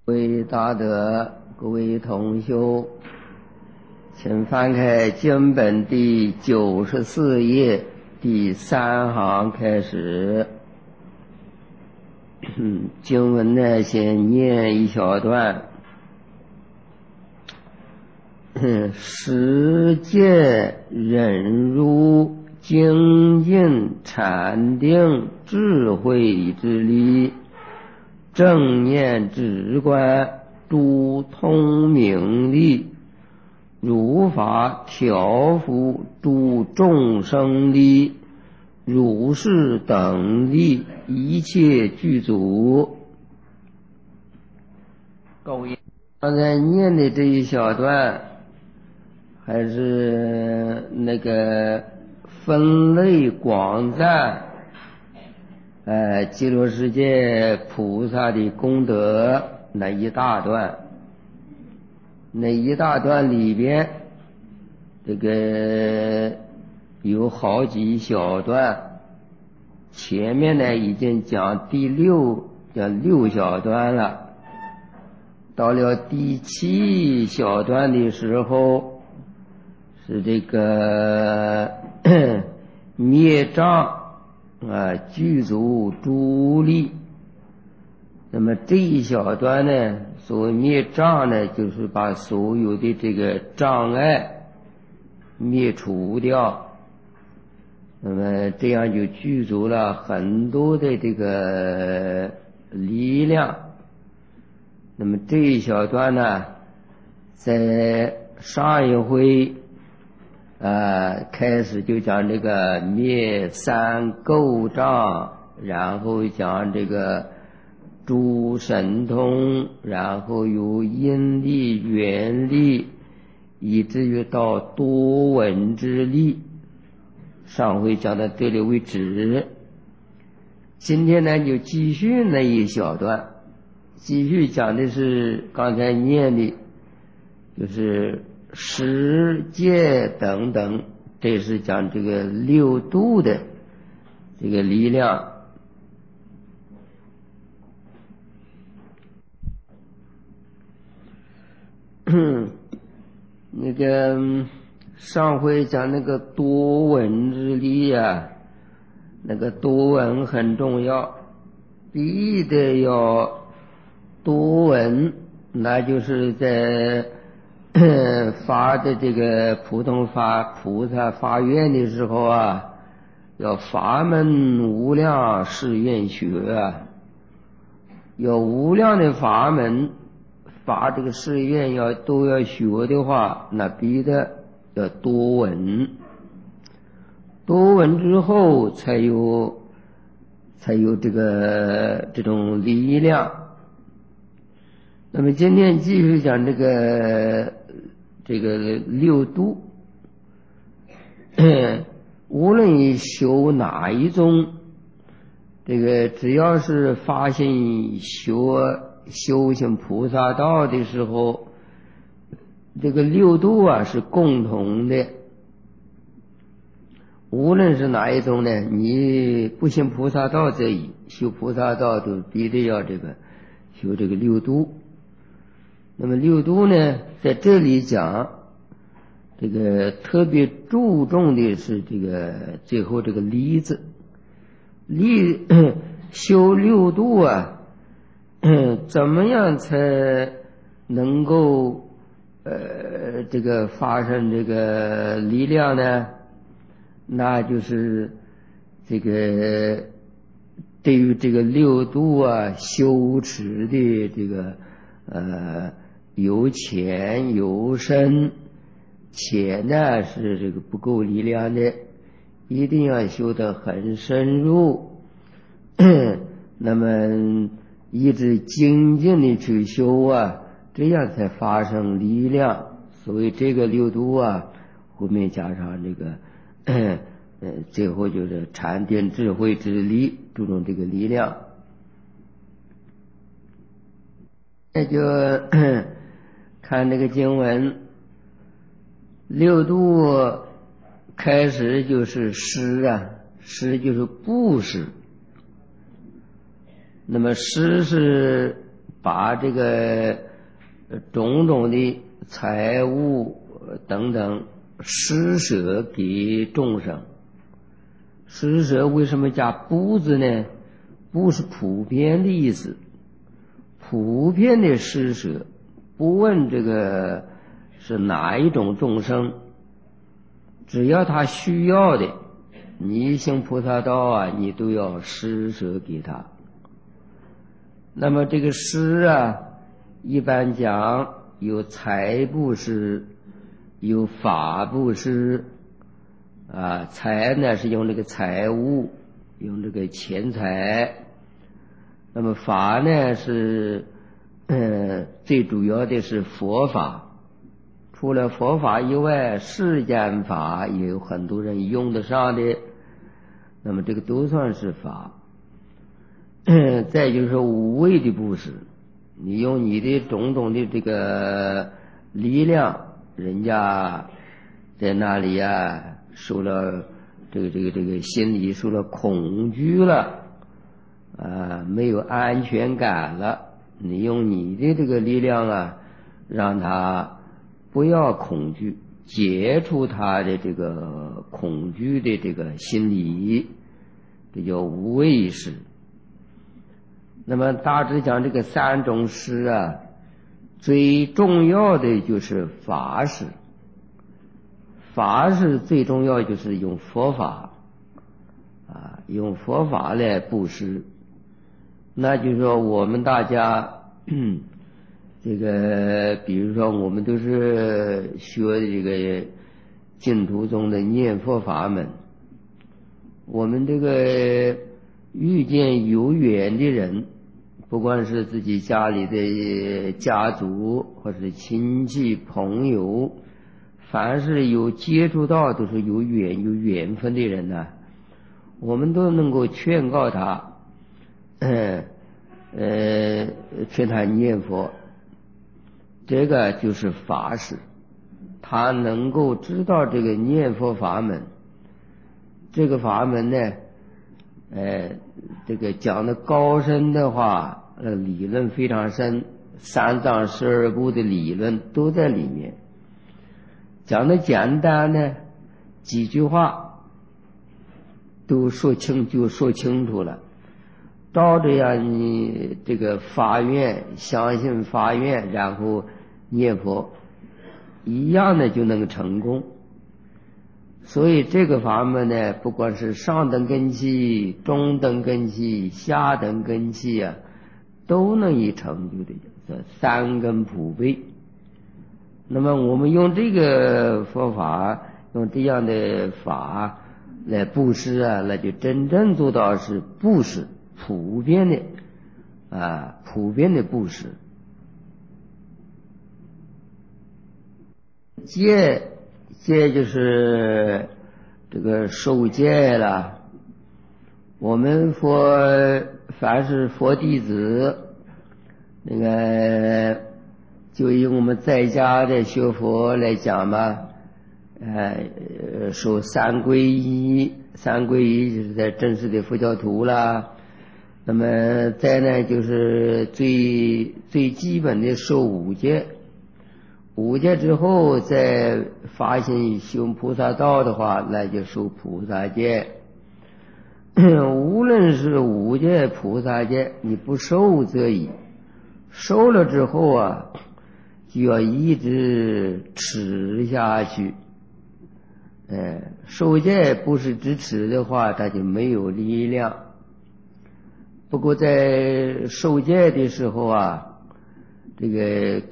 各位大德，各位同修，请翻开经本第94页第3行开始。经文呢，先念一小段。实践忍辱精进禅定智慧之力，正念直观诸通明力，如法调伏诸众生力，如是等力一切具足。各位，刚才念的这一小段还是那个分类广赞极乐世界菩萨的功德那一大段，里边这个有好几小段，前面呢已经讲6小段了，到了第7小段的时候是这个灭障具足诸力。那么这一小段呢，所谓灭障呢，就是把所有的这个障碍灭除掉，那么这样就具足了很多的这个力量。那么这一小段呢，在上一回开始就讲这个灭三垢障，然后讲这个诸神通，然后有因力缘力，以至于到多闻之力。上回讲到这里为止，今天呢就继续那一小段，继续讲的是刚才念的，就是十界等等，这是讲这个六度的这个力量。那个上回讲那个多闻之力那个多闻很重要，必得要多闻，那就是在发的这个普通法菩萨发愿的时候要法门无量誓愿学有无量的法门发这个誓愿都要学的话，那必得要多闻，多闻之后才有这种力量。那么今天继续讲这个六度，无论修哪一种，这个只要是发心修行菩萨道的时候，这个六度是共同的。无论是哪一种呢，你不行菩萨道则已，修菩萨道都必须要修这个六度。那么六度呢，在这里讲这个特别注重的是这个最后这个力字，修六度怎么样才能够这个发生这个力量呢？那就是这个对于这个六度修持的这个由浅由深，浅呢是这个不够力量的，一定要修得很深入那么一直精进的去修这样才发生力量。所以这个六度后面加上这个最后就是禅定智慧之力，注重这个力量。那就看这个经文，六度开始就是施施就是布施。那么施是把这个种种的财物等等施舍给众生。施舍为什么加布字呢？布是普遍的意思，普遍的施舍，不问这个是哪一种众生，只要他需要的，你行菩萨道啊，你都要施舍给他。那么这个施啊，一般讲有财布施，有法布施啊。财呢是用这个财物，用这个钱财。那么法呢是最主要的是佛法。除了佛法以外，世间法也有很多人用得上的，那么这个都算是法。再就是无畏的布施，你用你的种种的这个力量，人家在那里啊受了这个心里受了恐惧了啊，没有安全感了，你用你的这个力量啊，让他不要恐惧，解除他的这个恐惧的这个心理，这叫无畏施。那么大致讲这个三种施啊，最重要的就是法施。法施最重要就是用佛法啊，用佛法来布施。那就是说我们大家这个比如说我们都是学的这个净土宗的念佛法门，我们这个遇见有缘的人，不管是自己家里的家族或是亲戚朋友，凡是有接触到都是有缘分的人呢，我们都能够劝告他劝他念佛，这个就是法施。他能够知道这个念佛法门，这个法门呢这个讲的高深的话，理论非常深，三藏十二部的理论都在里面。讲的简单呢，几句话都说清楚了。照着呀，你这个发愿，相信发愿，然后念佛，一样的就能成功。所以这个法门呢，不管是上等根器、中等根器、下等根器啊，都能以成就的，这三根普被。那么我们用这个佛法，用这样的法来布施啊，那就真正做到是布施，普遍的布施。戒就是这个受戒了。我们凡是佛弟子，那个就以我们在家的学佛来讲吧，受三皈依，三皈依就是在正式的佛教徒啦。那么再呢，就是最基本的受五戒。五戒之后再发心修菩萨道的话，那就受菩萨戒。无论是五戒菩萨戒，你不受则已，受了之后啊，就要一直持下去。受戒不是只持的话，它就没有力量。不过在受戒的时候啊，这个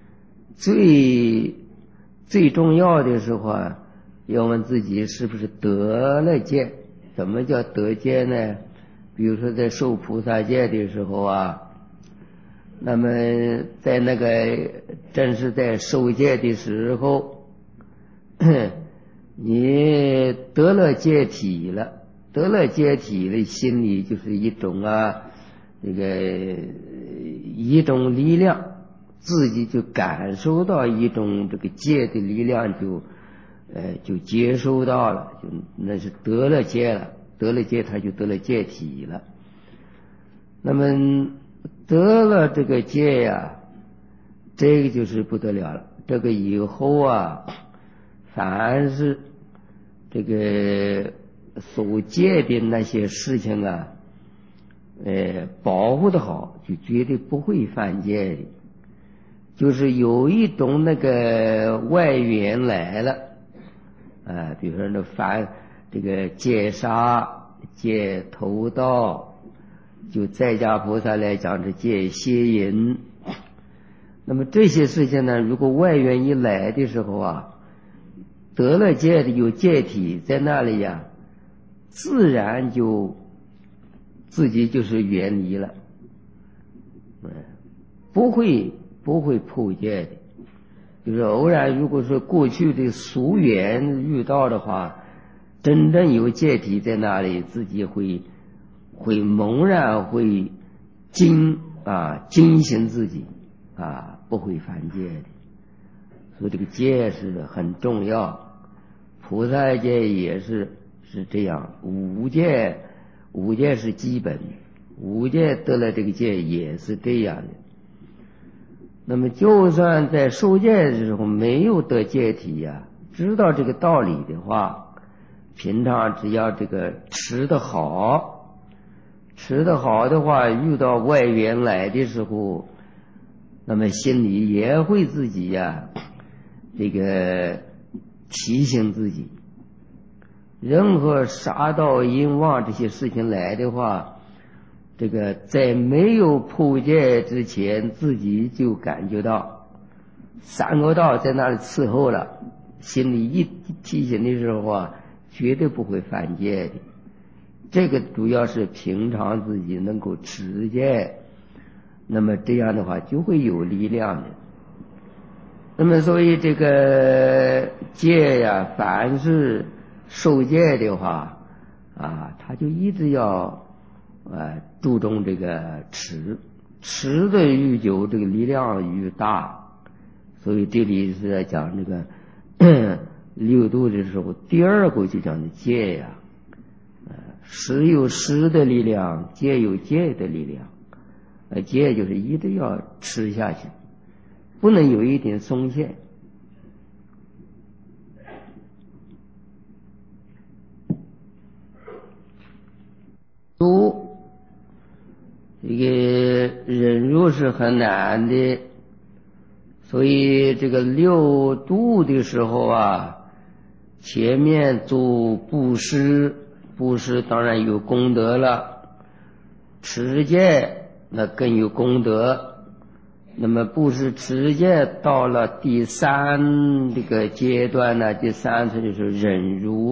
最重要的时候啊，要问自己是不是得了戒。怎么叫得戒呢？比如说在受菩萨戒的时候啊，那么在那个正是在受戒的时候，你得了戒体了，得了戒体了，心里就是一种一种力量，自己就感受到一种这个戒的力量，就接收到了，就那是得了戒了，得了戒他就得了戒体了。那么得了这个戒呀，这个就是不得了了。这个以后啊，凡是这个所戒的那些事情啊，保护的好，就绝对不会犯戒的。就是有一种那个外缘来了，比如说那这个戒杀、戒偷盗，就在家菩萨来讲是戒邪淫。那么这些事情呢，如果外缘一来的时候啊，得了戒的有戒体在那里呀，自然就自己就是远离了，不会破戒的。就是偶然如果说过去的俗缘遇到的话，真正有戒体在那里，自己会猛然会警醒自己不会犯戒的。所以这个戒是很重要，菩萨戒也是这样，五戒是基本，五戒得了这个戒也是这样的。那么就算在受戒的时候没有得戒体知道这个道理的话，平常只要这个吃得好的话，遇到外缘来的时候，那么心里也会自己这个提醒自己，任何杀盗淫妄这些事情来的话，这个在没有破戒之前，自己就感觉到三恶道在那里伺候了，心里一提醒的时候绝对不会犯戒的。这个主要是平常自己能够持戒，那么这样的话就会有力量的。那么所以这个戒凡是受戒的话他就一直要注重这个持的愈久，这个力量愈大。所以这里是在讲这个六度的时候，第二个就讲的戒实有实的力量，戒有戒的力量。戒就是一直要吃下去，不能有一点松懈。这个忍辱是很难的，所以这个六度的时候前面做布施当然有功德了，持戒那更有功德。那么布施持戒到了第三这个阶段呢，第三层就是忍辱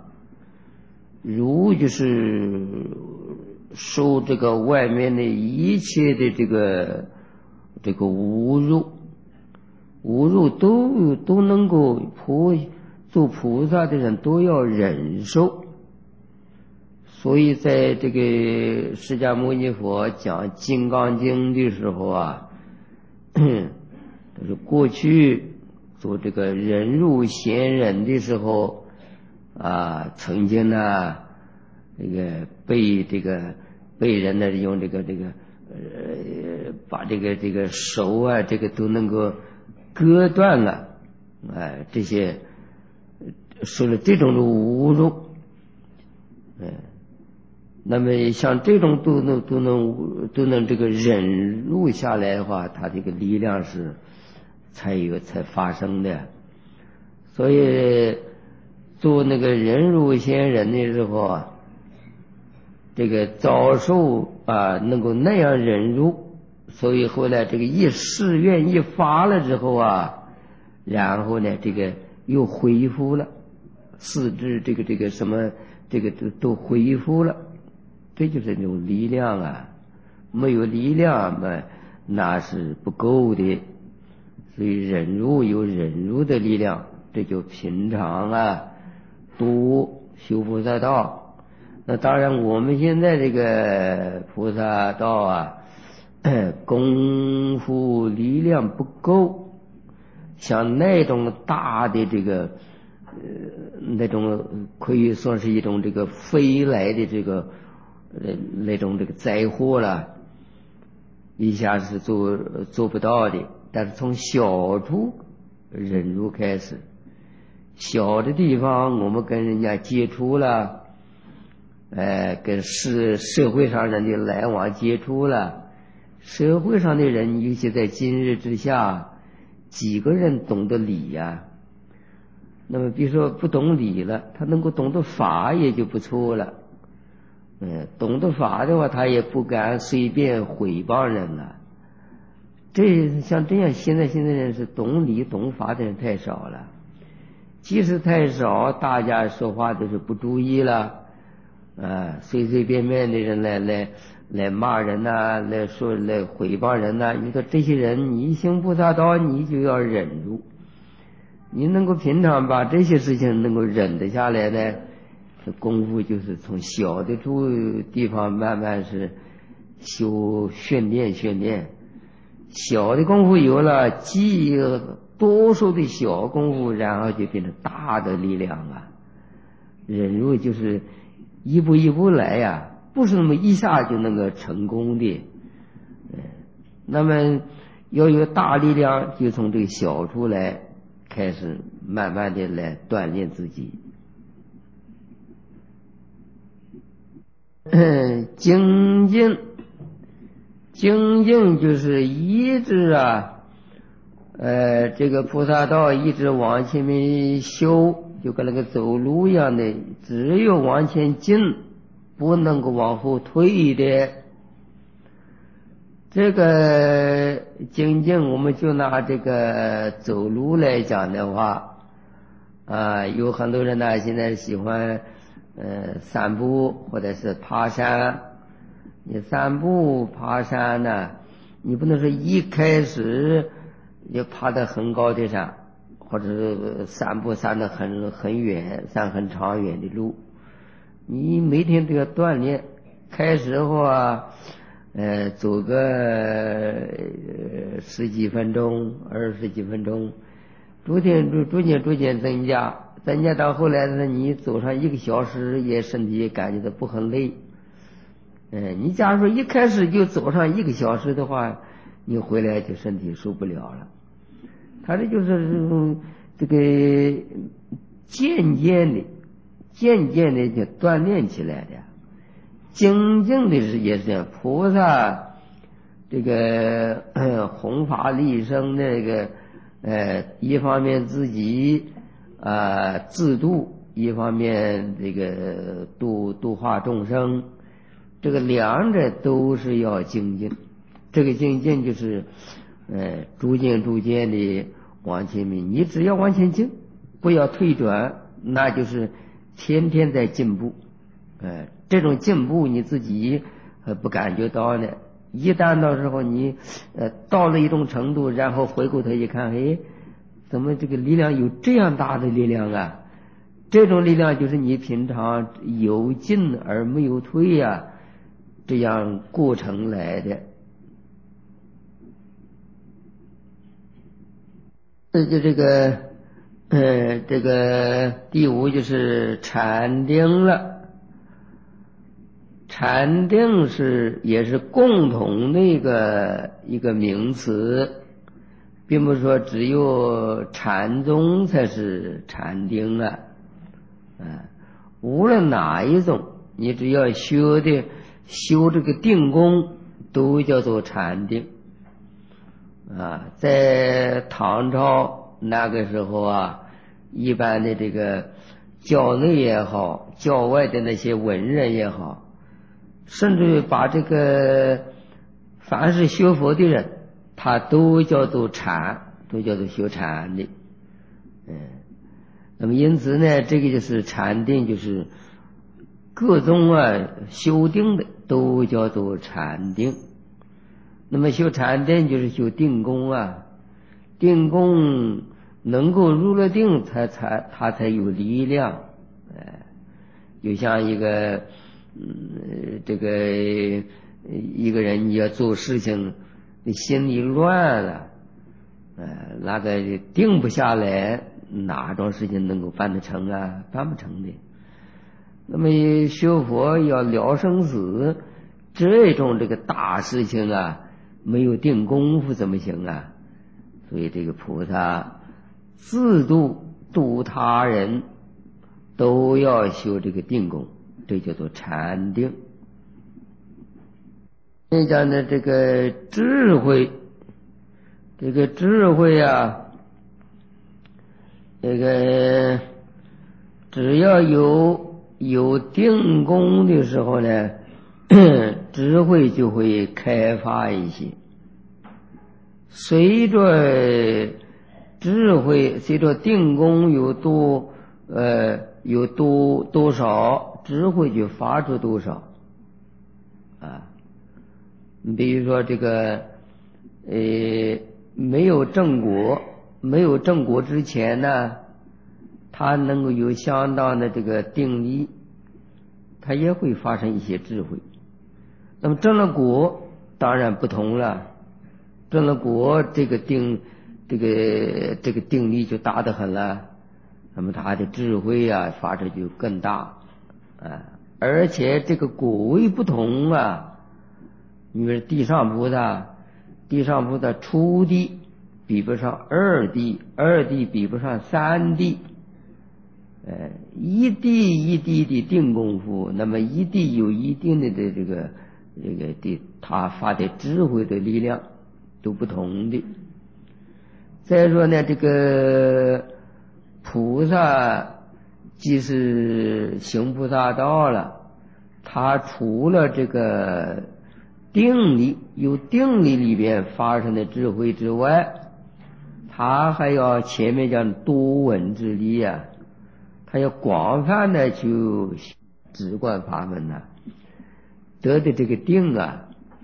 辱就是受这个外面的一切的这个侮辱都能够做菩萨的人都要忍受。所以在这个释迦牟尼佛讲《金刚经》的时候就是过去做这个忍辱贤人的时候曾经这个被人呢用这个把这个手这个都能够割断了，这些受了这种的侮辱，那么像这种都能这个忍辱下来的话，他这个力量是才发生的。所以做那个忍辱贤人的时候这个遭受能够那样忍辱，所以后来这个一誓愿一发了之后然后呢这个又恢复了，四肢这个什么这个都恢复了。这就是那种力量没有力量那是不够的。所以忍辱有忍辱的力量，这就平常多修菩萨道。那当然我们现在这个菩萨道功夫力量不够，像那种大的这个那种可以说是一种这个飞来的这个那种这个灾祸了， 一下是做不到的。但是从小处忍辱开始，小的地方我们跟人家接触了，跟社会上人的来往接触了，社会上的人尤其在今日之下，几个人懂得礼呀？那么比如说不懂礼了，他能够懂得法也就不错了。懂得法的话，他也不敢随便毁谤人了。像这样，现在人是懂礼懂法的人太少了。即使太少，大家说话都是不注意了，随随便便的人来骂人呐，来毁谤人呐。你说这些人，你行菩萨道，你就要忍住。你能够平常把这些事情能够忍得下来呢，这功夫就是从小的地方慢慢是训练。小的功夫有了，多数的小功夫，然后就变成大的力量啊。忍辱就是一步一步来呀，不是那么一下就能够成功的。那么要有大力量，就从这个小处来开始，慢慢的来锻炼自己。精进就是一直这个菩萨道一直往前面修，就跟那个走路一样的，只有往前进，不能够往后退的。这个精进，我们就拿这个走路来讲的话，有很多人呢现在喜欢散步或者是爬山。你散步爬山呢，你不能说一开始就爬得很高的山，或者是散步散得很远，散很长远的路。你每天都要锻炼。开始后走个10几分钟、20几分钟，逐渐增加到后来呢，你走上1个小时，身体也感觉到不很累。你假如说一开始就走上1个小时的话，你回来就身体受不了了。他这就是这个渐渐的就锻炼起来的。精进的也是这样，菩萨这个弘法利生那个一方面自己自度，一方面这个度化众生。这个两者都是要精进。这个精进就是逐渐的往前面，你只要往前进，不要退转，那就是天天在进步。这种进步你自己不感觉到呢，一旦到时候你到了一种程度，然后回过头一看，怎么这个力量有这样大的力量啊？这种力量就是你平常有进而没有退呀，这样过程来的。这个第5就是禅定了。禅定也是共同的一个名词，并不是说只有禅宗才是禅定了。无论哪一种，你只要修这个定功，都叫做禅定。在唐朝那个时候一般的这个教内也好，教外的那些文人也好，甚至把这个凡是学佛的人，他都叫做禅，都叫做修禅的。那么因此呢，这个就是禅定，就是各种修定的都叫做禅定。那么修禅定就是修定功定功能够入了定，他才有力量。就像一个一个人你要做事情，你心里乱了，那个定不下来，哪种事情能够办得成办不成的。那么学佛要了生死，这种这个大事情没有定功夫怎么行啊？所以这个菩萨自度度他人都要修这个定功，这叫做禅定。你讲的这个智慧，这个智慧啊，这个只要有定功的时候呢，智慧就会开发一些。随着智慧，随着定功有多少，智慧就发出多少啊。你比如说这个没有正果之前呢，他能够有相当的这个定力，他也会发生一些智慧。那么正了果当然不同了，正了果这个定力就大得很了，那么他的智慧啊发展就更大啊。而且这个果位不同啊，因为地上菩萨初地比不上二地，二地比不上三地，一地的定功夫，那么一地有一定的这个他发的智慧的力量都不同的。再说呢，这个菩萨即是行菩萨道了，他除了这个定力有定力里边发生的智慧之外，他还要前面讲多闻之力啊，他要广泛的去直观法门啊，得的这个定啊，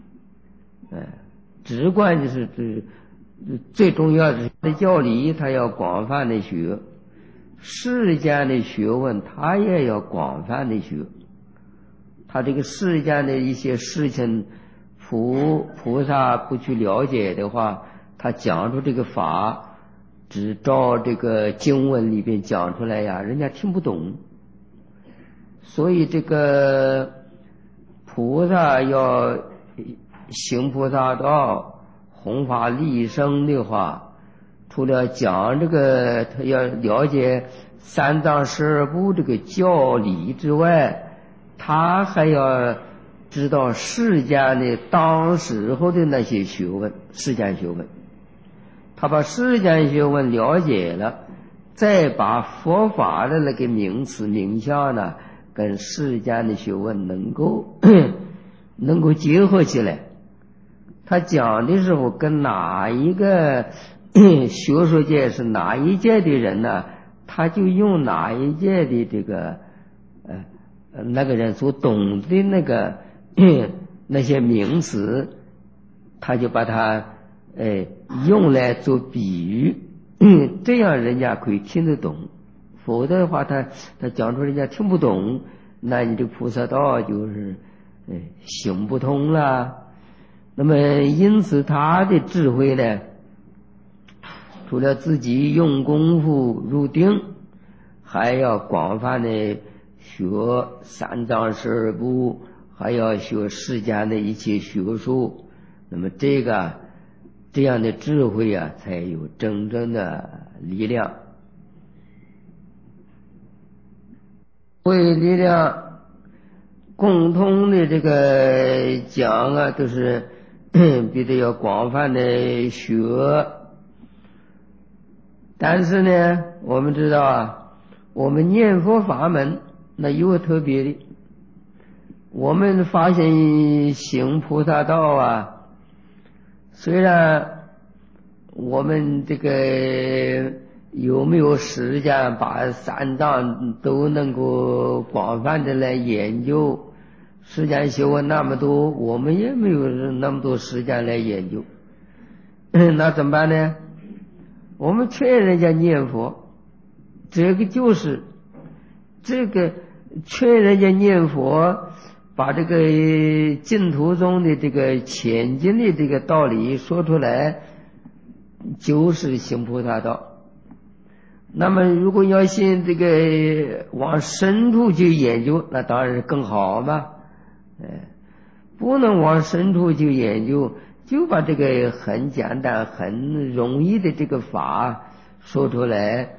直观就是最重要的教理，他要广泛的学，世间的学问他也要广泛的学，他这个世间的一些事情菩萨不去了解的话，他讲出这个法只照这个经文里边讲出来呀，人家听不懂。所以这个菩萨要行菩萨道弘法利生的话，除了讲这个他要了解三藏十二部这个教理之外，他还要知道世间的当时候的那些学问，世间学问，他把世间学问了解了，再把佛法的那个名词名相呢，跟世间的学问能够结合起来。他讲的时候跟哪一个学术界是哪一届的人呢，他就用哪一届的这个那个人所懂的那些名词，他就把它用来做比喻，这样人家可以听得懂。否则的话他讲出人家听不懂，那你这菩萨道就是行不通了。那么因此他的智慧呢，除了自己用功夫入定，还要广泛的学三藏十二部，还要学世间的一切学术，那么这样的智慧啊，才有真正的力量。为力量共同的这个讲啊，都是必须要广泛的学。但是呢，我们知道啊，我们念佛法门那有特别的，我们发现行菩萨道啊，虽然我们这个有没有时间把三藏都能够广泛的来研究，时间学问那么多，我们也没有那么多时间来研究。那怎么办呢？我们劝人家念佛，这个就是这个劝人家念佛，把这个净土中的这个前进的这个道理说出来，就是行菩萨道。那么如果要信这个往深处去研究，那当然是更好嘛。不能往深处去研究， 就把这个很简单很容易的这个法说出来，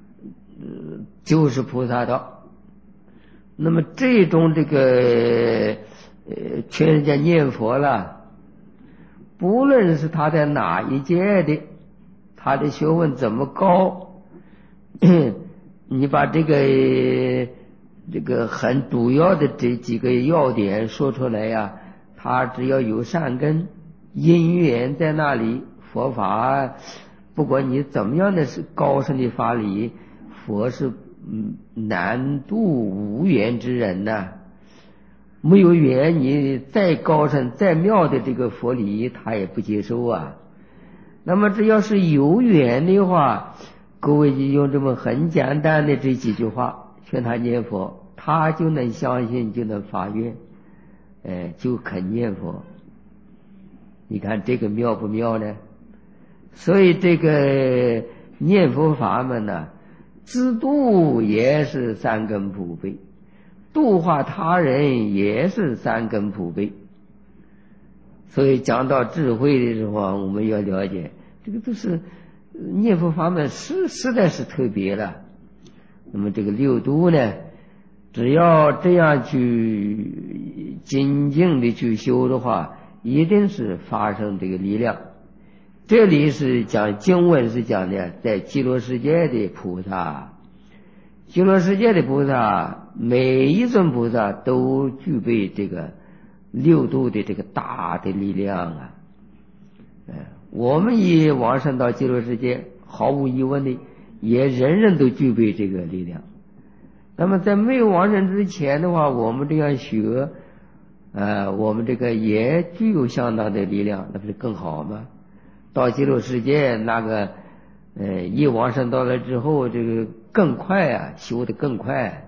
就是菩萨道。那么这种这个劝人家念佛了，不论是他在哪一界的，他的学问怎么高，你把这个很主要的这几个要点说出来呀，他只要有善根因缘在那里，佛法不管你怎么样的是高深的法理，佛是难度无缘之人呐。没有缘，你再高深再妙的这个佛理他也不接受啊。那么只要是有缘的话，各位就用这么很简单的这几句话劝他念佛，他就能相信，就能发愿，就肯念佛。你看这个妙不妙呢？所以这个念佛法门呢，自度也是三根普被，度化他人也是三根普被。所以讲到智慧的时候，我们要了解这个都是念佛法门实在是特别了。那么这个六度呢，只要这样去精进的去修的话，一定是发生这个力量。这里是讲经文是讲的，在极乐世界的菩萨，极乐世界的菩萨每一尊菩萨都具备这个六度的这个大的力量啊。我们也往生到极乐世界，毫无疑问的也人人都具备这个力量。那么在没有往生之前的话，我们这样学我们这个也具有相当的力量，那不是更好吗？到极乐世界那个一往生到了之后，这个更快啊，修得更快。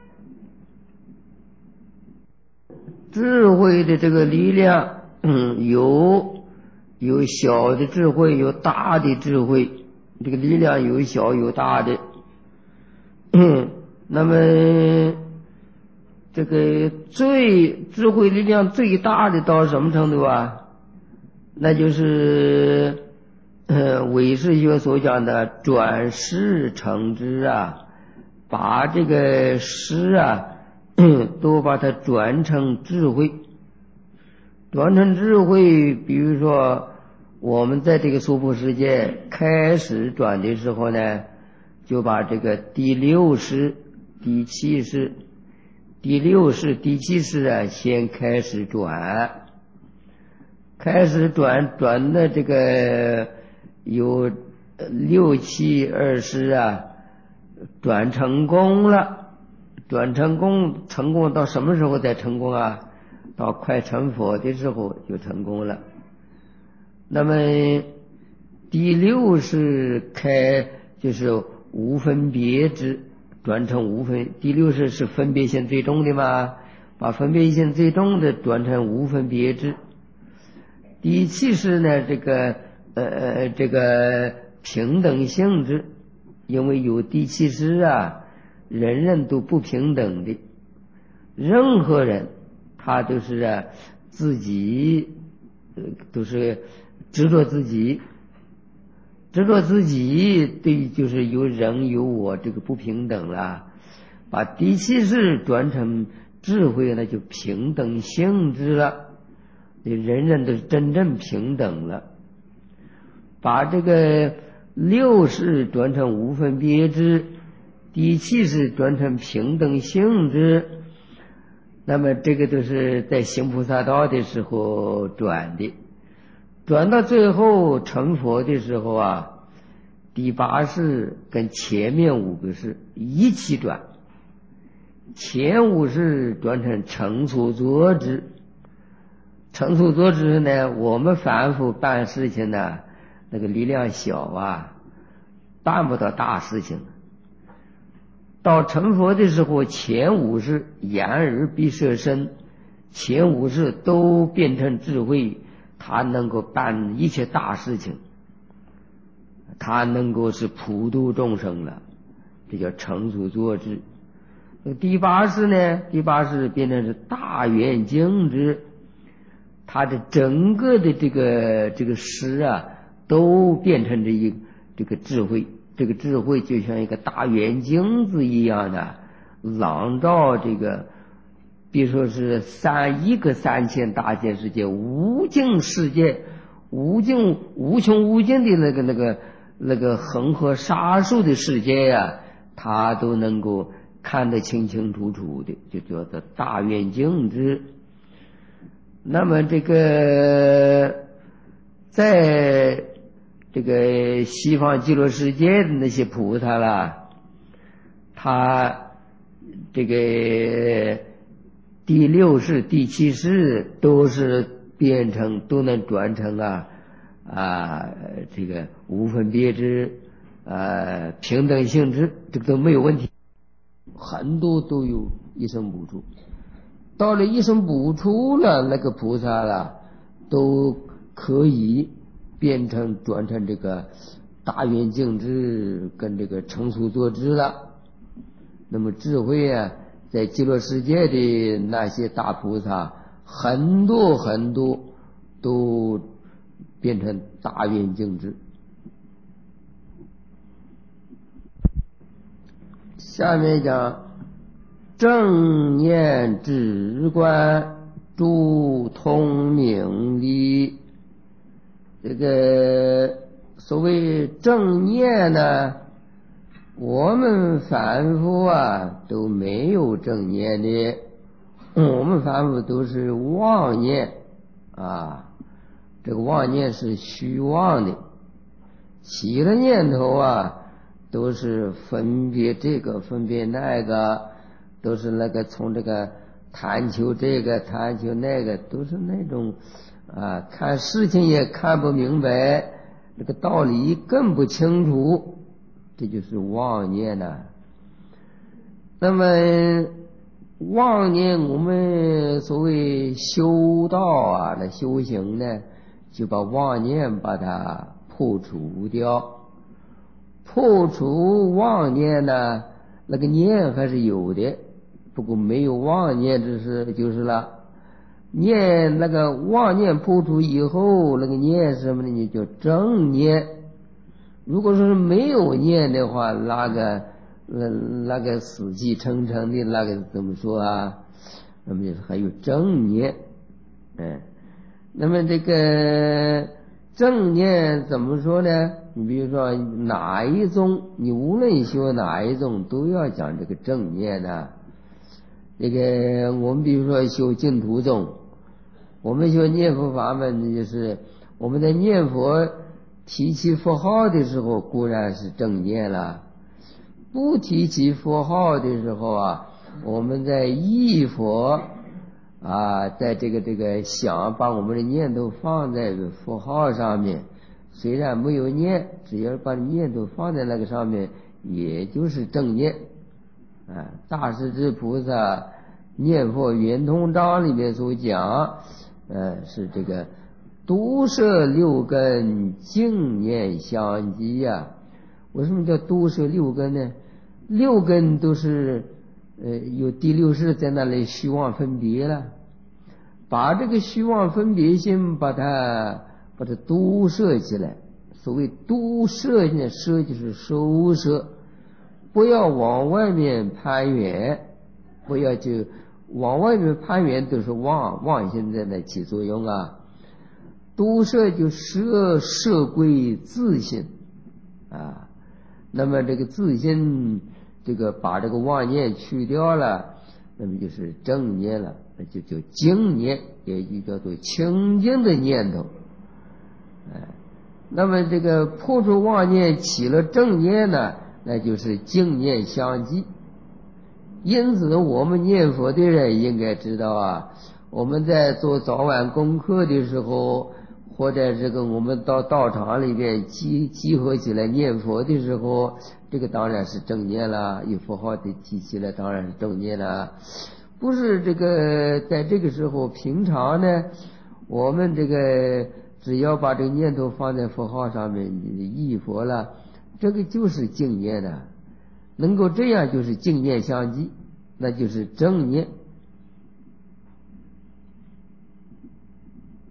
智慧的这个力量，有小的智慧，有大的智慧，这个力量有小有大的。那么这个智慧力量最大的到什么程度啊？那就是唯识学所讲的转识成知啊，把这个识啊都把它转成智慧。转成智慧，比如说我们在这个娑婆世界开始转的时候呢，就把这个第六识、第七识、第六识、第七识啊先开始转，转的这个有六七二识啊，转成功了。转成功到什么时候才成功啊？到快成佛的时候就成功了。那么第六是就是无分别知，转成无分。第六是分别心最重的嘛，把分别心最重的转成无分别知。第七是呢，这个平等性质，因为有第七识啊，人人都不平等的，任何人他都是自己都是执着自己，对，就是有人有我，这个不平等了。把第七识转成智慧，那就平等性质了，人人都是真正平等了。把这个六识转成无分别知，第七识转成平等性质，那么这个都是在行菩萨道的时候转的。转到最后成佛的时候啊，第八识跟前面五个识一起转，前五识转成成处作知。成处作知呢，我们凡夫办事情呢，那个力量小啊，办不到大事情。到成佛的时候，前五识眼耳鼻舌身，前五识都变成智慧，他能够办一切大事情，他能够是普度众生了，这叫成处作知。第八识呢，第八识变成是大圆净智， 他的整个的这个识啊，都变成这个智慧。这个智慧就像一个大圆镜子一样的，朗照这个，比如说是一个3000大千世界，无尽世界，无穷无尽的那个恒河沙数的世界呀，他都能够看得清清楚楚的，就叫做大圆镜智。那么这个在这个西方极乐世界的那些菩萨啦，他这个第6世第7世都是变成，都能转成这个无分别智平等性质，这个都没有问题。很多都有一生补处，到了一生补处了，那个菩萨了都可以转成这个大圆镜智跟这个成熟作智了。那么智慧啊，在极乐世界的那些大菩萨很多很多都变成大圆镜智。下面讲正念智观诸通明理。这个所谓正念呢，我们凡夫啊都没有正念的，我们凡夫都是妄念啊，这个妄念是虚妄的，起了念头啊都是分别这个分别那个，都是那个从这个贪求这个贪求那个，都是那种看事情也看不明白，这个道理更不清楚，这就是妄念呐。那么妄念，我们所谓修道啊，那修行呢，就把妄念把它破除掉。破除妄念呢，那个念还是有的，不过没有妄念就是了。念那个妄念破除以后，那个念是什么呢？你叫正念。如果说是没有念的话，那个死气沉沉的，那个怎么说啊？那么就是还有正念，那么这个正念怎么说呢？你比如说哪一宗，你无论修哪一宗，都要讲这个正念的。这个我们比如说修净土宗，我们修念佛法门，就是我们在念佛提起佛号的时候固然是正念了，不提起佛号的时候啊，我们在忆佛在这个想把我们的念头放在佛号上面，虽然没有念，只要把念头放在那个上面，也就是正念。大势至菩萨念佛圆通章里面所讲，是这个毒摄6根净念相继呀。为什么叫毒摄6根呢？6根都是有第6识在那里虚妄分别了，把这个虚妄分别心把它毒摄起来。所谓毒摄呢，摄就是收摄，不要往外面攀缘，不要就往外面攀缘，都是妄心在那起作用啊。毒摄就摄归自性那么这个自性，这个把这个妄念去掉了，那么就是正念了，那就叫净念，也就叫做清净的念头。那么这个破除妄念起了正念呢，那就是净念相继。因此我们念佛的人应该知道我们在做早晚功课的时候，或者这个我们到道场里边集合起来念佛的时候，这个当然是正念了，有佛号的提起来当然是正念了。不是这个在这个时候平常呢，我们这个只要把这个念头放在佛号上面忆佛了，这个就是净念的，能够这样就是净念相继，那就是正念。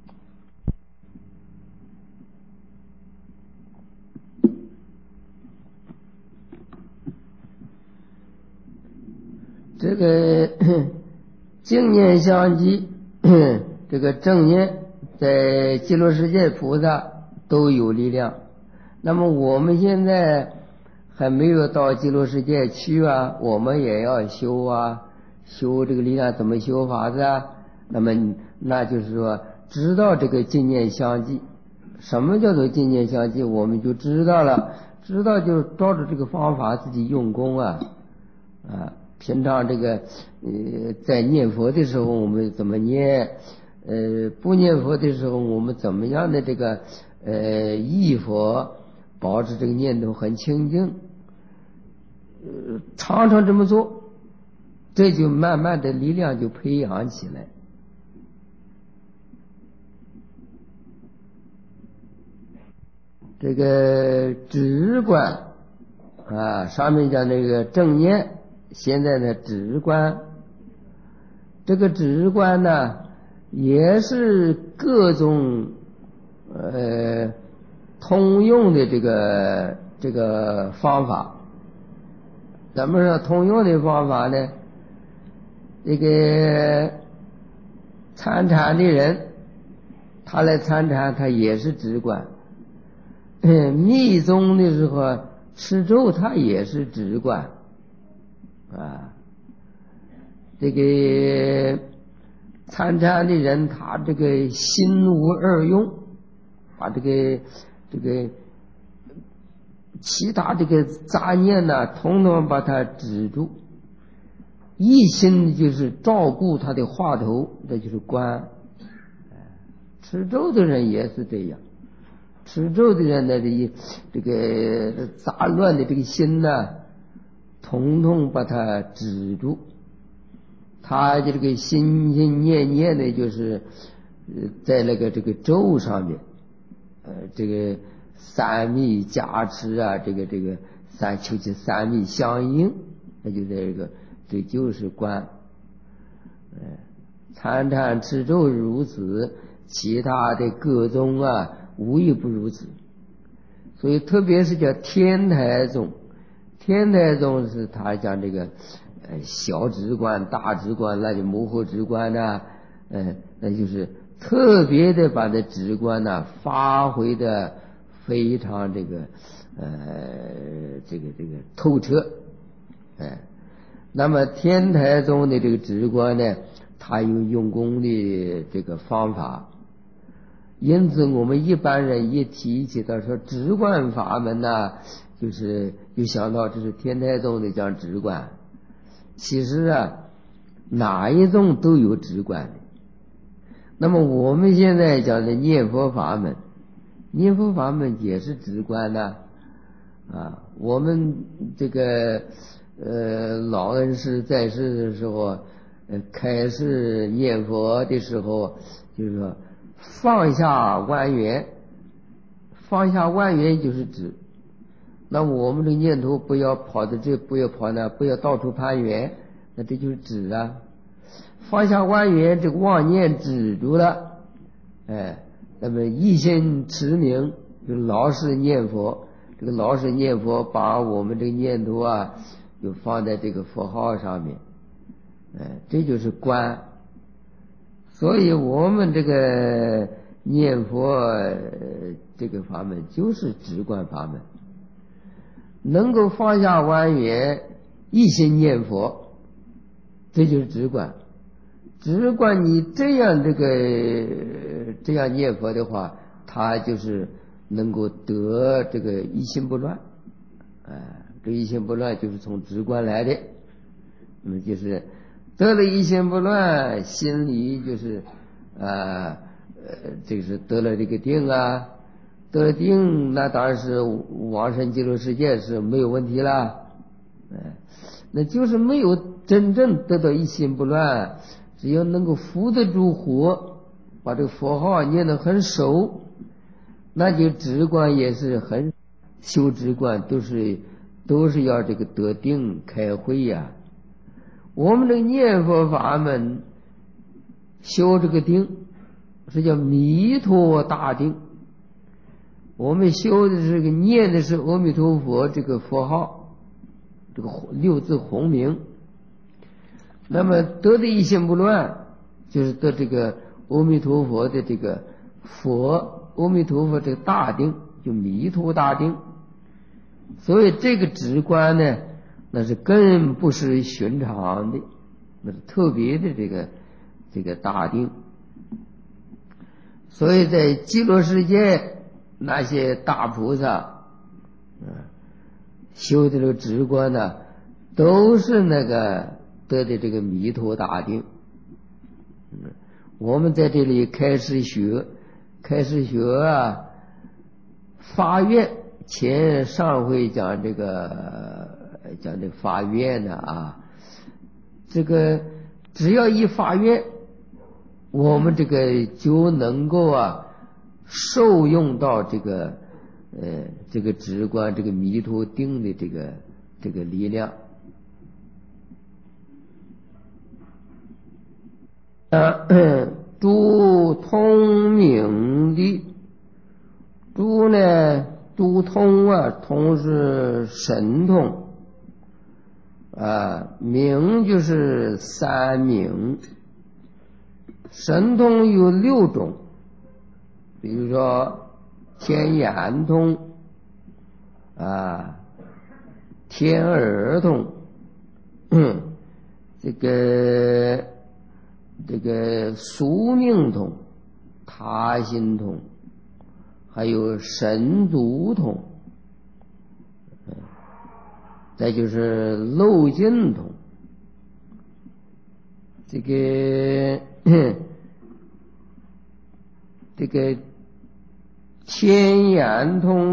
这个净念相继，这个正念在极乐世界菩萨都有力量。那么我们现在还没有到极乐世界去啊，我们也要修啊，修这个力量怎么修法子啊？那么那就是说，知道这个净念相继，什么叫做净念相继，我们就知道了。知道就照着这个方法自己用功啊。平常这个在念佛的时候我们怎么念，不念佛的时候我们怎么样的这个忆佛，保持这个念头很清净，常常这么做，这就慢慢的力量就培养起来。这个止观上面讲那个正念，现在的止观，这个止观呢也是各种通用的这个方法。怎么说通用的方法呢？这个参禅的人，他来参禅，他也是止观。密宗的时候持咒，他也是止观这个参禅的人，他这个心无二用，把这个其他这个杂念呢，统统把它止住，一心就是照顾他的话头，这就是观。持咒的人也是这样，持咒的人呢，这个杂乱的这个心呢，统统把它止住。他这个心心念念的，就是在那个这个咒上面，这个三密加持啊，这个求其三密相应，那就在这就是观。参禅持咒如此，其他的各宗无一不如此。所以特别是叫天台宗，天台宗是他讲这个小止观、大止观，那就模糊止观那就是特别的把这止观发挥的非常这个透彻。那么天台宗的这个止观呢，他有用功的这个方法。因此我们一般人一提起到说止观法门就是就想到这是天台宗的讲止观。其实哪一宗都有止观的。那么我们现在讲的念佛法门，念佛法门也是止观的我们这个老恩师在世的时候，开始念佛的时候，就是说放下万缘，放下万缘就是止。那我们的念头不要跑到这，不要跑那，不要到处攀缘，那这就是止放下万缘，这个妄念止住了，那么一心持名，就老实念佛。这个老实念佛，把我们这个念头就放在这个佛号上面，这就是观。所以我们这个念佛这个法门就是止观法门。能够放下万缘，一心念佛，这就是止观。止观你这样念佛的话，他就是能够得这个一心不乱。这一心不乱就是从止观来的。那么就是得了一心不乱，心里就是这个是得了这个定得了定，那当然是往生极乐世界是没有问题了。那就是没有真正得到一心不乱，只要能够扶得住火，把这个佛号念得很熟，那就止观也是很修止观都是要这个得定开慧我们这个念佛法门修这个定是叫弥陀大定。我们修的这个念的是阿弥陀佛这个佛号，这个六字洪名。 那么得的一心不乱，就是得这个阿弥陀佛的这个阿弥陀佛这个大定，就弥陀大定。所以这个直观呢，那是更不是寻常的，那是特别的这个大定。所以在极乐世界那些大菩萨修的这个直观呢，都是那个得的这个弥陀大定。我们在这里开始学啊，发愿。上回讲这发愿呢啊，这个只要一发愿，我们这个就能够受用到这个直观这个弥陀定的这个力量。诸通明的，诸呢，诸通通是神通明就是三明。神通有6种，比如说天眼通天耳通，这个宿命通、他心通，还有神足通，再就是漏尽通。这个天眼通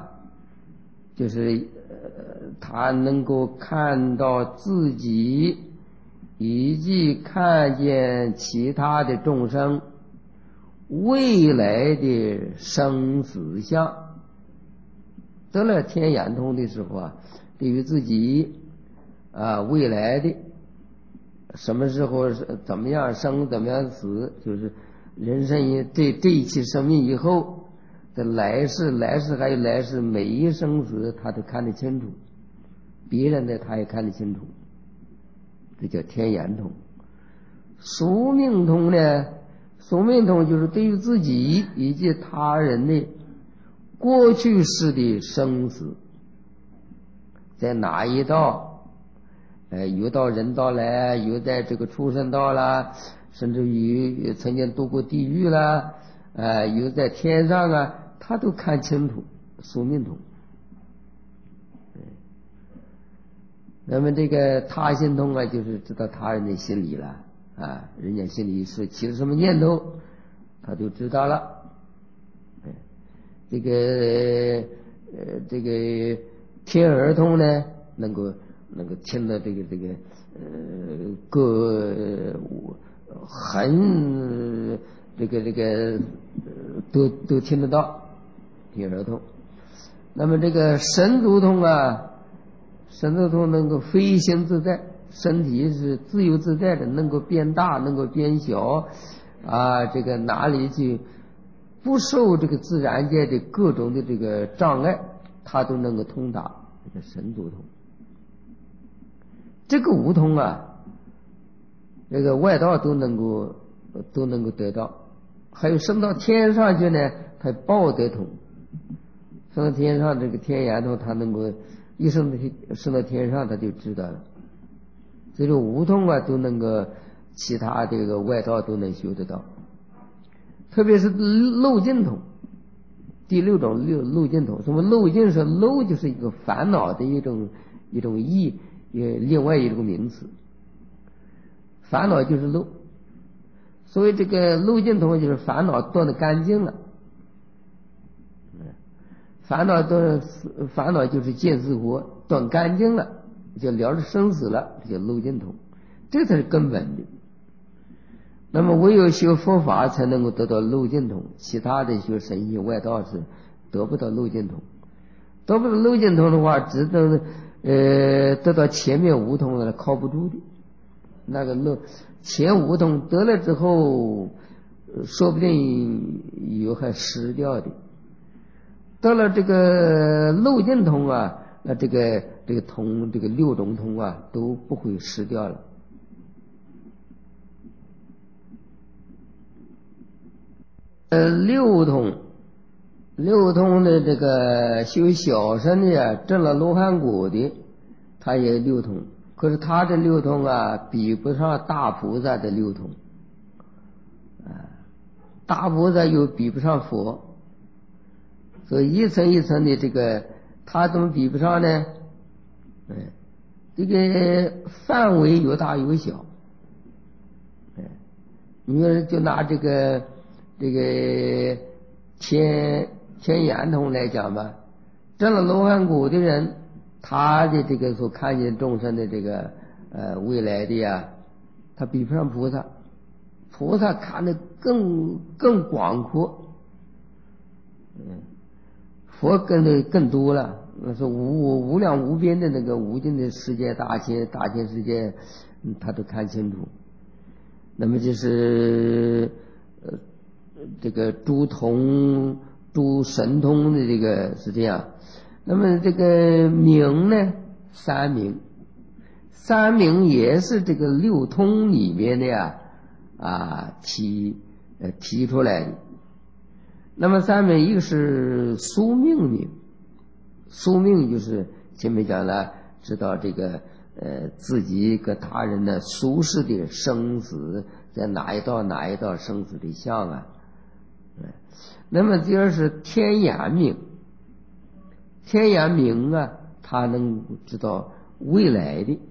就是他能够看到自己以及看见其他的众生未来的生死相。得了天眼通的时候对于自己未来的什么时候怎么样生怎么样死，就是人生这一期生命以后的来世还有来世每一生死他都看得清楚，别人的他也看得清楚，这叫天眼通。宿命通呢，宿命通就是对于自己以及他人的过去世的生死，在哪一道有到人道来，有在这个畜生道啦，甚至于曾经度过地狱啦，有在天上他都看清楚，宿命通。那么这个他心通就是知道他人的心理了人家心里是起了什么念头，他就知道了。这个天耳通呢，能够听到这个很都听得到天耳通。那么这个神足通神足通能够飞行自在，身体是自由自在的，能够变大能够变小这个哪里去不受这个自然界的各种的这个障碍，他都能够通达，这个神足通。这个无通这个外道都能够得到。还有升到天上去呢，他报得通。升到天上这个天眼通，他能够一升到天上他就知道了。这种无通都能够其他这个外道都能修得到。特别是漏尽通，第6种漏尽通。什么漏尽？是漏就是一个烦恼的一种意，另外一种名词。烦恼就是漏，所以这个漏尽通就是烦恼断得干净了。烦恼就是见死活，断干净了，就了了生死了，这叫漏尽通，这才是根本的。那么唯有修佛法才能够得到漏尽通，其他的修神仙外道是得不到漏尽通。得不到漏尽通的话，只能得到前面无通的，靠不住的。那个前无通得了之后，说不定有还失掉的。到了这个漏尽通那这个通这个6种通都不会失掉了。 六通的这个修小乘的呀，证了罗汉果的，他也六通，可是他的六通啊，比不上大菩萨的六通，大菩萨又比不上佛，所以一层一层的这个，他怎么比不上呢？这个范围有大有小，你说就拿这个天眼通来讲吧，证了罗汉果的人，他的这个所看见众生的这个未来的呀，他比不上菩萨，菩萨看得更广阔，佛更多了，那是无量无边的那个无尽的世界大千世界，他都看清楚。那么就是这个诸神通的这个是这样。那么这个名呢，三名也是这个六通里面的呀提出来的。那么三名一个是宿命名，宿命就是前面讲了，知道这个自己跟他人的俗世的生死，在哪一道生死的相啊。那么第二是天眼明，天眼明啊，他能知道未来的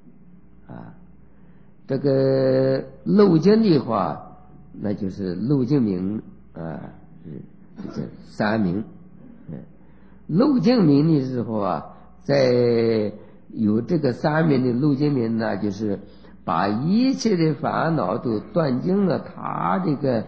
这个漏尽的话，那就是漏尽明这个三明。漏尽明的时候啊，在有这个三明的漏尽明呢，就是把一切的烦恼都断尽了，他这个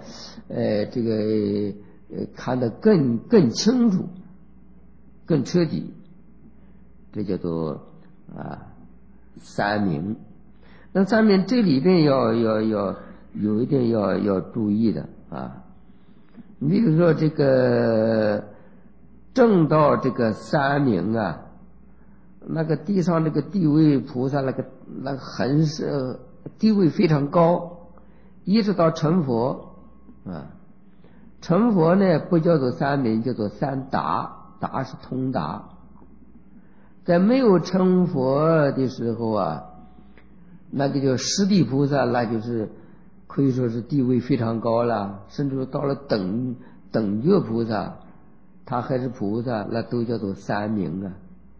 看得更清楚，更彻底，这叫做三明。那三明这里边要有一点要注意的你比如说这个证到这个三明啊，那个地上那个地位菩萨那个很是地位非常高，一直到成佛成佛呢不叫做三明，叫做三达，达是通达。在没有成佛的时候那个叫十地菩萨，那就是可以说是地位非常高了，甚至到了等觉菩萨，他还是菩萨，那都叫做三明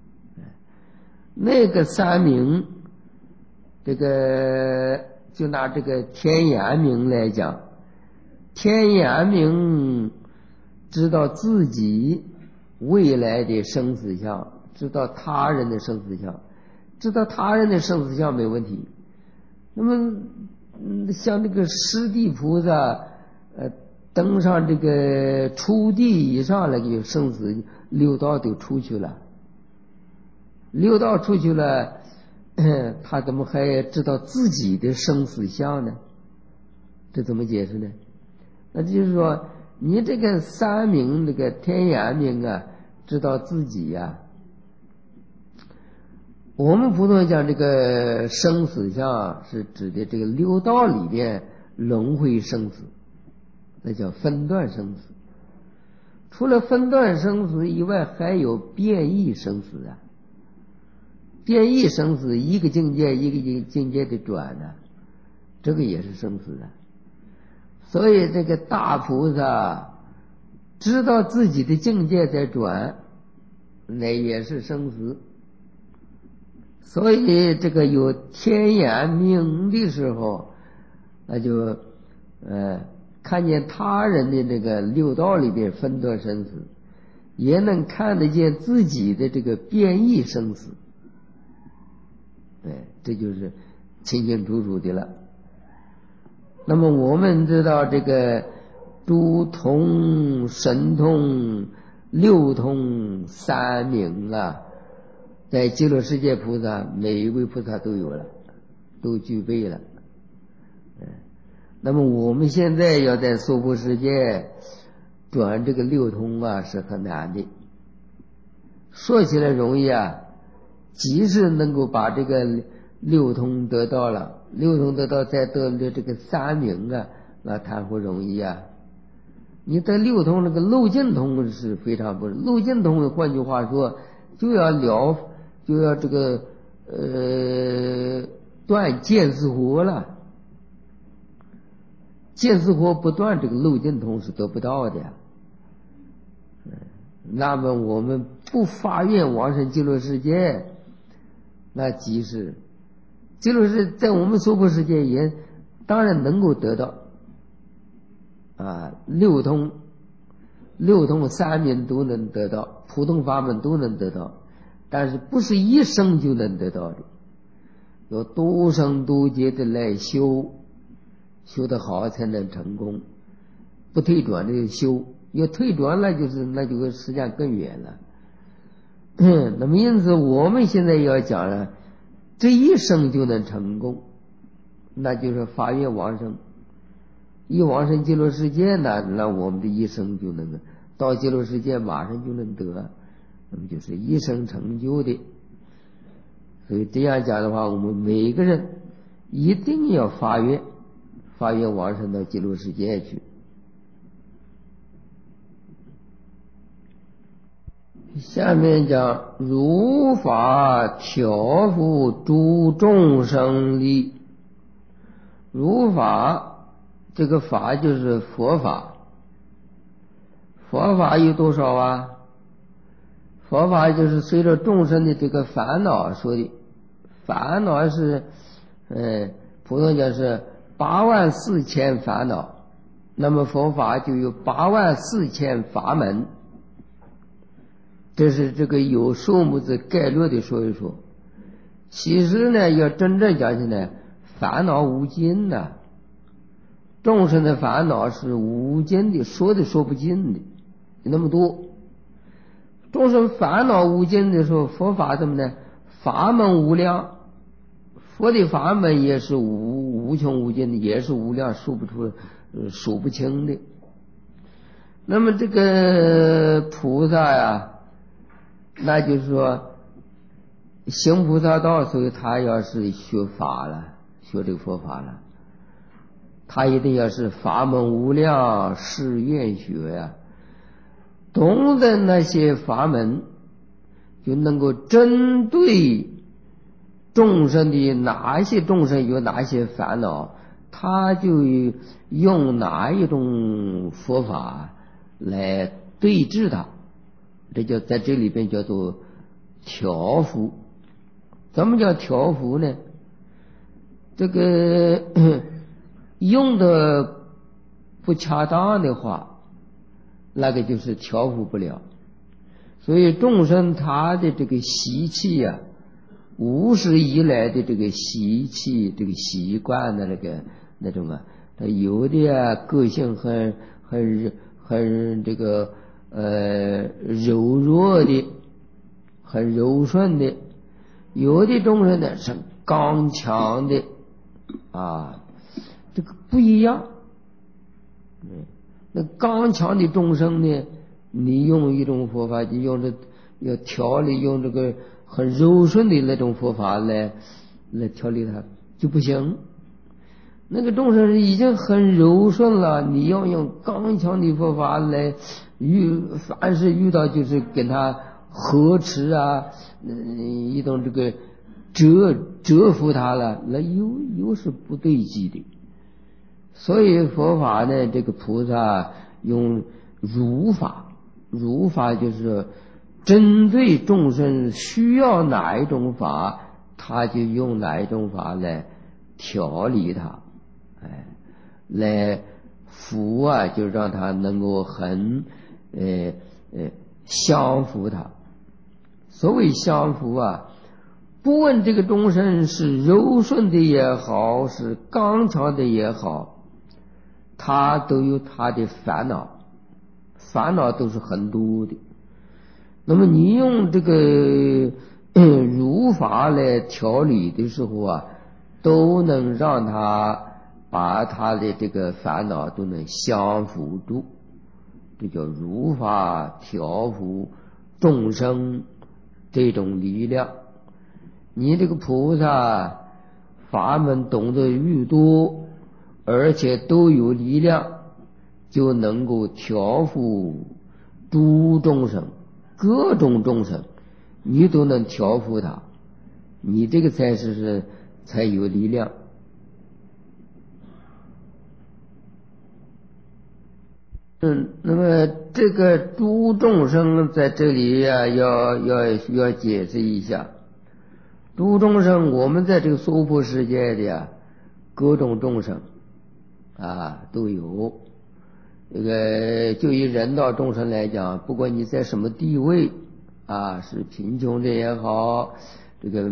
那个三明，这个就拿这个天眼明来讲，天眼明知道自己未来的生死相，知道他人的生死相，知道他人的生死相没问题。那么像这个十地菩萨登上这个初地以上那个生死六道都出去了，六道出去了，他怎么还知道自己的生死相呢？这怎么解释呢？那就是说你这个三明这个天眼明知道自己我们普通讲这个生死相是指的这个六道里边轮回生死，那叫分段生死。除了分段生死以外，还有变异生死变异生死一个境界一个境界的转这个也是生死所以这个大菩萨知道自己的境界在转，那也是生死。所以这个有天眼明的时候，那就看见他人的这个六道里边分段生死，也能看得见自己的这个变异生死，这就是清清楚楚的了。那么我们知道这个诸通神通六通三明在极乐世界菩萨每一位菩萨都有了，都具备了。那么我们现在要在娑婆世界转这个六通是很难的。说起来容易即使能够把这个六通得到了，六通得到再得了这个三明那谈何容易你得六通，那个漏尽通是非常不是。漏尽通换句话说，就要这个断见思惑了。见思惑不断，这个漏尽通是得不到的。那么我们不发愿往生极乐世界，那即是极乐世界在我们娑婆世界也当然能够得到啊，六通三明都能得到，普通法门都能得到，但是不是一生就能得到的，要多生多劫的来修得好才能成功，不退转的修，要退转了那就时间更远了。那么因此我们现在要讲了，这一生就能成功，那就是发愿往生，一往生极乐世界呢，那我们的一生就能到极乐世界马上就能得，那么就是一生成就的。所以这样讲的话，我们每个人一定要发愿往生到极乐世界去。下面讲如法调伏诸众生利。如法，这个法就是佛法。佛法有多少啊？佛法就是随着众生的这个烦恼说的，烦恼是普通讲是84000烦恼，那么佛法就有84000法门。这是这个有数目字概略的说一说。其实呢，要真正讲起来，烦恼无尽呐，众生的烦恼是无尽的，说不尽的，有那么多。众生烦恼无尽的时候，佛法怎么呢？法门无量，佛的法门也是无穷无尽的，也是无量，数不清的。那么这个菩萨呀，那就是说行菩萨道，所以他要是学法了，学这个佛法了，他一定要是法门无量，是愿学呀，懂得那些法门，就能够针对众生的哪些众生有哪些烦恼，他就用哪一种佛法来对治它，这就在这里边叫做调伏。怎么叫调伏呢？这个用的不恰当的话，那个就是调伏不了。所以众生他的这个习气啊，无始以来的这个习气，这个习惯的那种啊，他有的啊个性很这个柔弱的，很柔顺的，有的众生呢是刚强的啊，这个不一样。那刚强的众生呢，你用一种佛法，就用要调理，用这个很柔顺的那种佛法来调理它就不行。那个众生已经很柔顺了，你要用刚强的佛法来凡是遇到就是跟他呵斥啊，一种这个折服他了，那又是不对机的。所以佛法呢，这个菩萨用如法就是针对众生需要哪一种法，他就用哪一种法来调理他，来服啊，就让他能够很降服他。所谓降服啊，不问这个众生是柔顺的也好，是刚强的也好，他都有他的烦恼都是很多的。那么你用这个如法来调理的时候啊，都能让他把他的这个烦恼都能降服住，这叫如法调伏众生这种力量。你这个菩萨法门懂得愈多，而且都有力量， 就能够调伏诸众生，各种众生，你都能调伏它，你这个才有力量。那么这个诸众生在这里呀，要解释一下。诸众生，我们在这个娑婆世界的呀，各种众生都有。这个就以人道众生来讲，不管你在什么地位是贫穷的也好，这个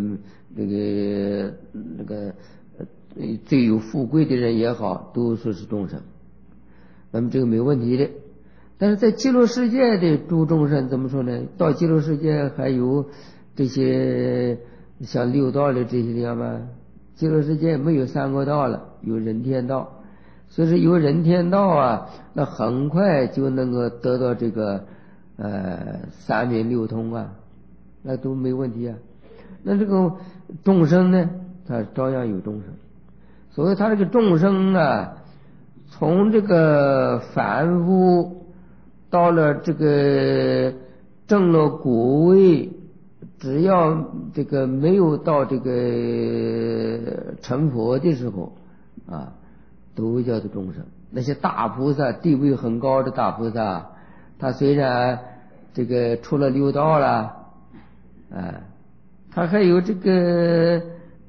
最有富贵的人也好，都说是众生。那么这个没问题的。但是在极乐世界的诸众生怎么说呢？到极乐世界还有这些像六道的这些地方吗？极乐世界没有三个道了，有人天道。所以说有人天道那很快就能够得到这个三明六通那都没问题那这个众生呢，他照样有众生。所以他这个众生从这个凡夫到了这个证了果位，只要这个没有到这个成佛的时候都叫做众生。那些大菩萨，地位很高的大菩萨，他虽然这个出了六道了他还有这个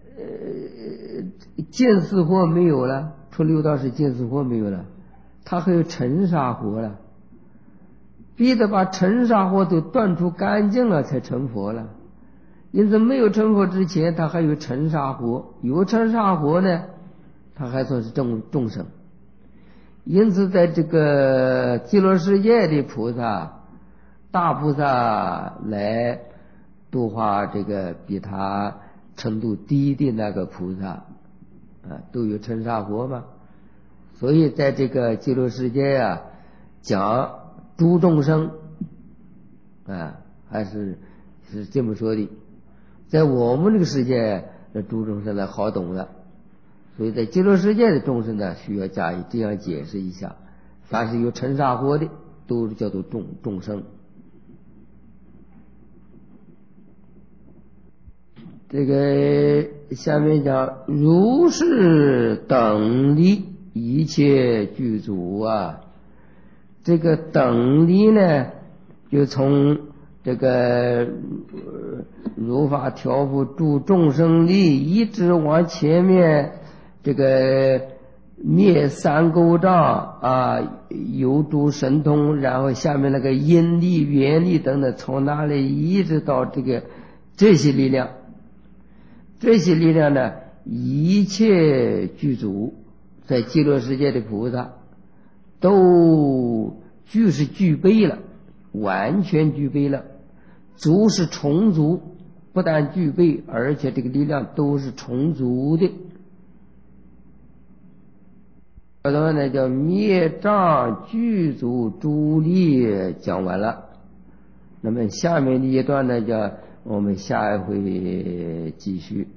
见思惑没有了，出六道是见思惑没有了，他还有尘沙惑了，必得把尘沙惑都断除干净了才成佛了。因此没有成佛之前，他还有尘沙惑，有尘沙惑呢，他还算是众生。因此在这个极乐世界的菩萨，大菩萨来度化这个比他程度低的那个菩萨都有尘沙惑嘛。所以在这个极乐世界讲诸众生还是这么说的。在我们这个世界的诸众生呢好懂了，所以在极乐世界的众生呢需要加以这样解释一下。凡是有尘沙惑的都叫做众生。这个下面讲如是等力一切具足这个等力呢，就从这个如法调伏诸众生力，一直往前面这个灭三垢障有诸神通，然后下面那个因力缘力等等，从那里一直到这些力量，这些力量呢一切具足，在极乐世界的菩萨都具备了，完全具备了。足是充足，不但具备，而且这个力量都是充足的。这段呢叫灭障具足诸力讲完了。那么下面的一段呢，我们下一回继续。